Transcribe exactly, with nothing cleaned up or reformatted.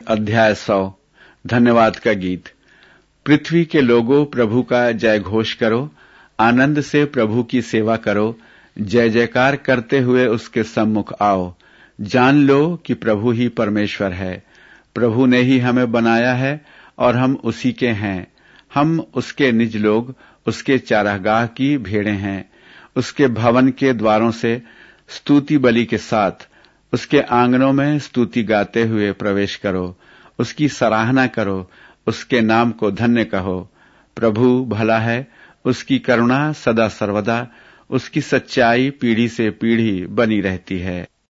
अध्याय सौ धन्यवाद का गीत। पृथ्वी के लोगों, प्रभु का जय घोष करो, आनंद से प्रभु की सेवा करो, जय जयकार करते हुए उसके सम्मुख आओ। जान लो कि प्रभु ही परमेश्वर है। प्रभु ने ही हमें बनाया है और हम उसी के हैं। हम उसके निज लोग, उसके चारागाह की भेड़ें हैं। उसके भवन के द्वारों से स्तुति बलि के साथ उसके आंगनों में स्तुति गाते हुए प्रवेश करो। उसकी सराहना करो, उसके नाम को धन्य कहो। प्रभु भला है, उसकी करुणा सदा सर्वदा, उसकी सच्चाई पीढ़ी से पीढ़ी बनी रहती है।